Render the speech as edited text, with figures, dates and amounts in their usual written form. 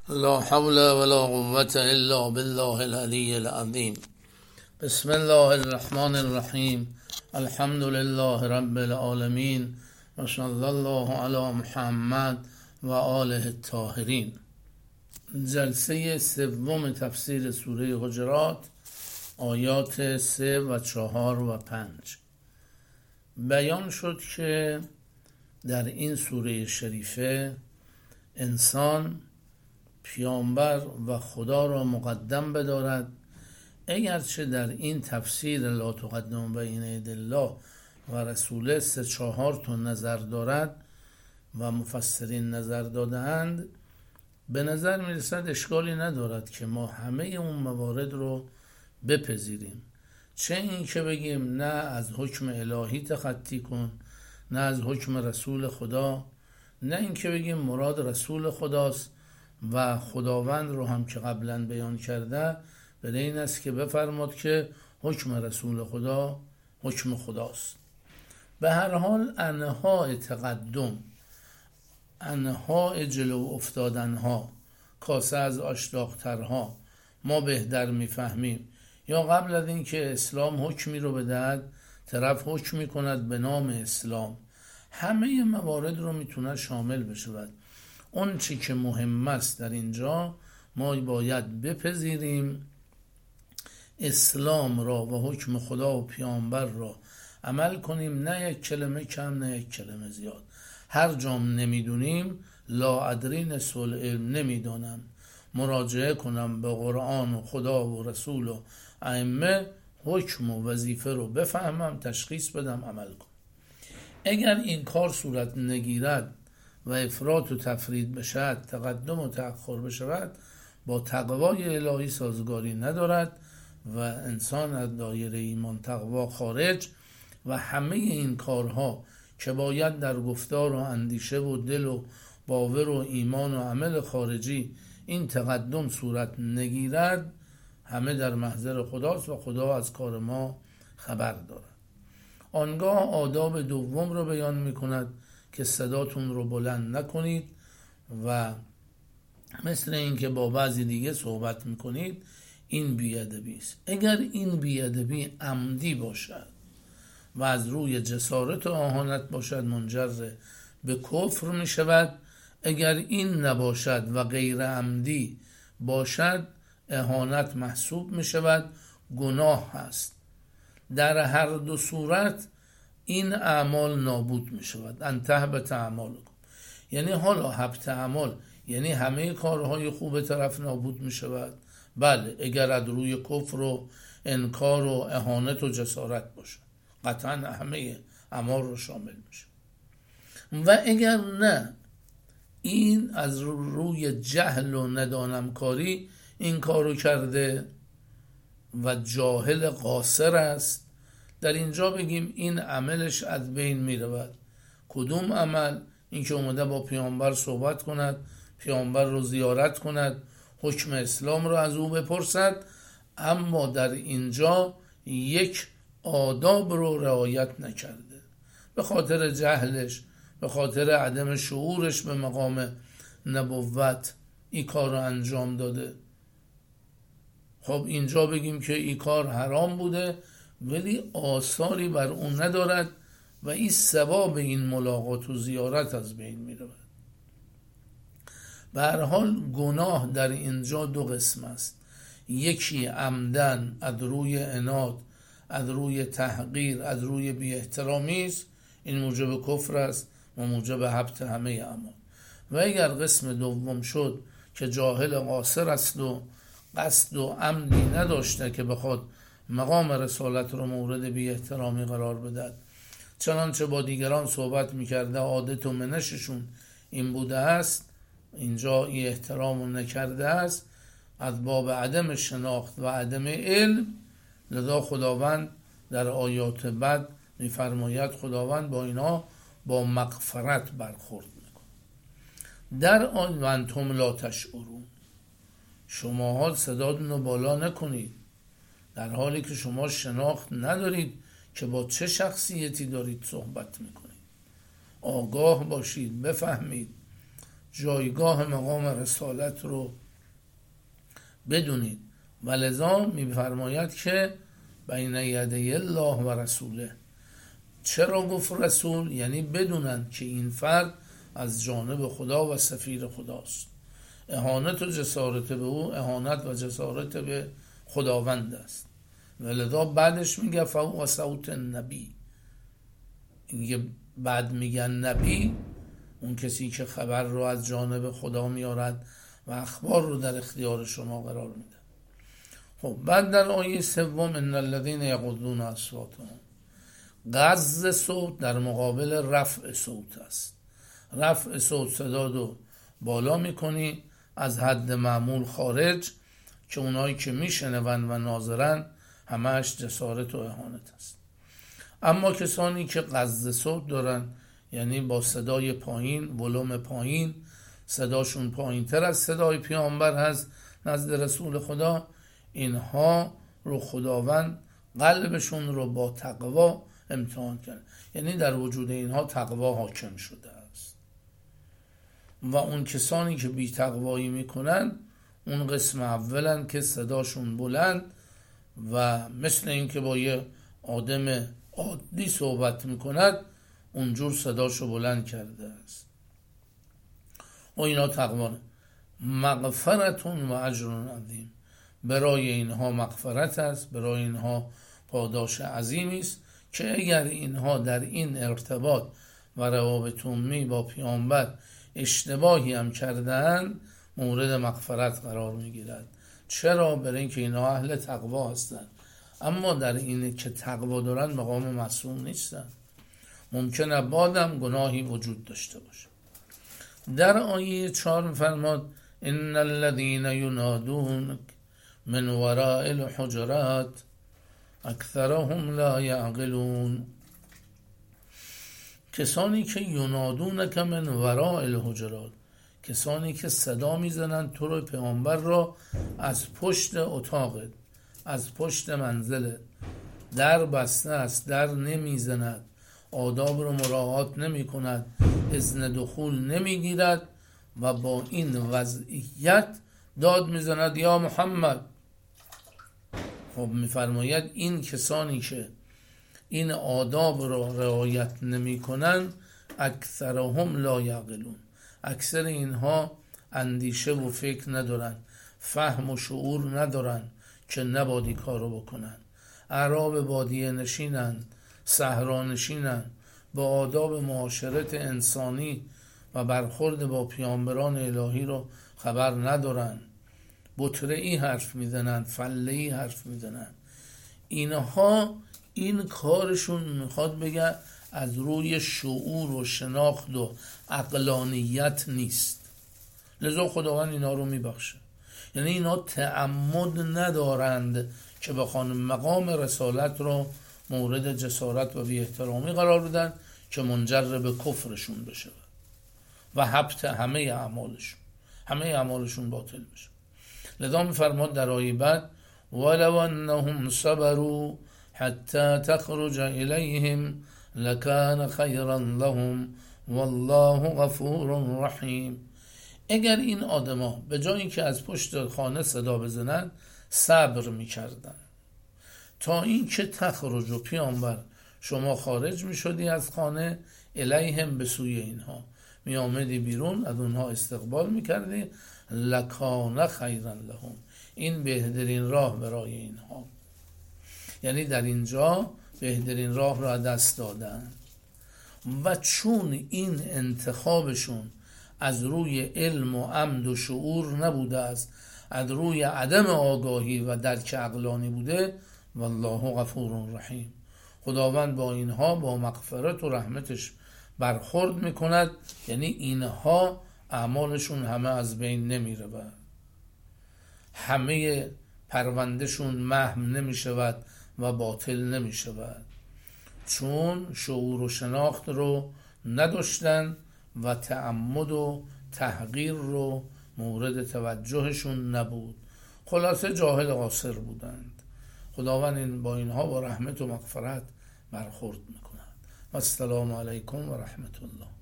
لا حول ولا قوة الا بالله العلی العظیم. بسم الله الرحمن الرحیم. الحمد لله رب العالمین و صلی الله علی محمد و آله الطاهرین. جلسه سوم تفسیر سوره حجرات، آیات 3 و 4 و 5. بیان شد که در این سوره شریفه انسان پیامبر و خدا را مقدم بدارد، اگرچه در این تفسیر لا تقدم بین یدی الله و رسوله 3-4 تا نظر دارد و مفسرین نظر دادند، به نظر میرسد اشکالی ندارد که ما همه اون موارد رو بپذیریم، چه این که بگیم نه از حکم الهی تخطی کن، نه از حکم رسول خدا، نه این که بگیم مراد رسول خداست و خداوند رو هم که قبلا بیان کرده به این است که بفرماد که حکم رسول خدا حکم خداست. به هر حال انواع تقدم، انواع جلو افتادنها، کاسه از آشتاقترها ما بهتر میفهمیم، یا قبل از این که اسلام حکمی رو بدهد طرف حکم میکند به نام اسلام، همه موارد رو میتونه شامل بشود. اون چی که مهم است در اینجا ما باید بپذیریم اسلام را و حکم خدا و پیامبر را عمل کنیم، نه یک کلمه کم نه یک کلمه زیاد. هر جام نمیدونیم لا ادری نصف العلم، نمیدانم، مراجعه کنم به قرآن و خدا و رسول و ائمه، حکم و وظیفه رو بفهمم، تشخیص بدم، عمل کنم. اگر این کار صورت نگیرد و افراط و تفرید بشد، تقدم و تأخر بشود، با تقوای الهی سازگاری ندارد و انسان از دایره ایمان تقوا خارج و همه این کارها که باید در گفتار و اندیشه و دل و باور و ایمان و عمل خارجی این تقدم صورت نگیرد، همه در محضر خداست و خدا از کار ما خبر دارد. آنگاه آداب دوم رو بیان میکند که صداتون رو بلند نکنید و مثل این که با بعضی دیگه صحبت میکنید، این بیادبی است. اگر این بیادبی عمدی باشد و از روی جسارت و اهانت باشد، منجر به کفر میشود. اگر این نباشد و غیر عمدی باشد، اهانت محسوب میشود، گناه هست. در هر دو صورت این اعمال نابود می شود. انتهبت اعمالکم، یعنی حالا حبط اعمال یعنی همه کارهای خوب طرف نابود می شود. بله، اگر از روی کفر و انکار و اهانت و جسارت باشه، قطعا همه اعمال رو شامل می شود. و اگر نه، این از روی جهل و ندانمکاری این کارو کرده و جاهل قاصر است، در اینجا بگیم این عملش از بین می رود. کدوم عمل؟ این که اومده با پیامبر صحبت کند، پیامبر رو زیارت کند، حکم اسلام رو از او بپرسد، اما در اینجا یک آداب رو رعایت نکرده، به خاطر جهلش، به خاطر عدم شعورش به مقام نبوت این کار رو انجام داده. خب اینجا بگیم که این کار حرام بوده ولی آثاری بر اون ندارد و این ثواب این ملاقات و زیارت از بین می رود. به هر حال گناه در اینجا دو قسم است. یکی عمدن از روی عناد، از روی تحقیر، از روی بی احترامی است، این موجب کفر است و موجب حبط همه اعمال. و اگر قسم دوم شد که جاهل قاصر است و قصد و عمدی نداشته که بخواد مقام رسالت رو مورد بی احترامی قرار بدهد، چنانچه با دیگران صحبت میکرده، عادت و منششون این بوده است، اینجا این احترام رو نکرده است، از باب عدم شناخت و عدم علم. لذا خداوند در آیات بعد میفرماید خداوند با اینا با مغفرت برخورد میکنه. در آن و انتم لا تشعرون، شماها صداتون رو بالا نکنید در حالی که شما شناخت ندارید که با چه شخصیتی دارید صحبت میکنید. آگاه باشید، بفهمید، جایگاه مقام رسالت رو بدونید. و لذا میفرماید که بین یدی الله و رسوله. چرا گفت رسول؟ یعنی بدونن که این فرد از جانب خدا و سفیر خداست. اهانت و جسارت به او اهانت و جسارت به خداوند است. ولذا بعدش میگه فوق صوت النبی. این بعد میگن نبی اون کسی که خبر رو از جانب خدا میارد و اخبار رو در اختیار شما قرار میده. خب بعد در آیه سوم ان الذين یغضون اصواتهم، غض صوت در مقابل رفع صوت است. رفع صوت صدا رو بالا میکنی از حد معمول خارج که اونایی که میشنون و ناظرن همش جسارت و اهانت است. اما کسانی که غض صوت دارن یعنی با صدای پایین، ولوم پایین، صداشون پایین تر از صدای پیامبر هست نزد رسول خدا، اینها رو خداوند قلبشون رو با تقوا امتحان کرد. یعنی در وجود اینها تقوا حاکم شده است. و اون کسانی که بی تقوایی میکنن اون قسم اولن که صداشون بلند و مثل این که با یه آدم عادی صحبت میکند اونجور صداشو بلند کرده است. و اینا تقوانه. مغفرتون و اجر عظیم، برای اینها مغفرت است، برای اینها پاداش عظیمی است که اگر اینها در این ارتباط و روابط عمومی با پیامبر اشتباهی هم کردن مورد مغفرت قرار میگیرد. چرا؟ برای اینکه اینها اهل تقوا هستند. اما در اینه که تقوا دارن مقام معصوم نیستن، ممکنه بعدم گناهی وجود داشته باشه. در آیه 4 میفرماد ان الذين ينادونك من وراء الحجرات اکثرهم لا یعقلون. کسانی که ینادونک من وراء الحجرات، کسانی که صدا میزنن تو رو پیامبر را از پشت اتاقت، از پشت منزلت، در بسته است، در نمیزند، آداب رو مراعات نمی کند، اذن دخول نمیگیرد و با این وضعیت داد میزند یا محمد. خب میفرماید این کسانی که این آداب رو رعایت نمی کنن اکثرهم لا یعقلون، اکثر اینها اندیشه و فکر ندارن، فهم و شعور ندارن که نبادی کارو بکنن. اعراب بادیه نشینن، صحرا نشینن، با آداب معاشرت انسانی و برخورد با پیامبران الهی رو خبر ندارن، بطره‌ای حرف میزنن، فله‌ای حرف میزنن. اینها این کارشون میخواد بگه از روی شعور و شناخت و عقلانیت نیست. لذا خداوند اینا رو میبخشه. یعنی اینا تعمد ندارند که بخوان مقام رسالت رو مورد جسارت و بی احترامی قرار بدن که منجر به کفرشون بشه و حبط همه اعمالشون باطل بشه. لذا میفرماد در آیه بعد ولو انهم صبروا حتی تخرج الیهم لکان خیرا لهم والله غفور رحیم. اگر این آدما به جای اینکه از پشت خانه صدا بزنن صبر میکردن تا اینکه تخرج و پیامبر شما خارج میشدی از خانه، الیهم به سوی اینها می آمدی بیرون، از اونها استقبال میکردی، لکان خیرا لهم، این بهترین راه برای اینها. یعنی در اینجا بهترین راه را دست دادن و چون این انتخابشون از روی علم و عمد و شعور نبوده است، از روی عدم آگاهی و درک عقلانی بوده، والله غفور رحیم، خداوند با اینها با مغفرت و رحمتش برخورد میکند. یعنی اینها اعمالشون همه از بین نمیره و همه پروندهشون محو نمیشود و باطل نمیشود، چون شعور و شناخت رو نداشتن و تعمد و تحقیر رو مورد توجهشون نبود. خلاصه جاهل قاصر بودند. خداوند با اینها با رحمت و مغفرت برخورد میکند. السلام علیکم و رحمت الله.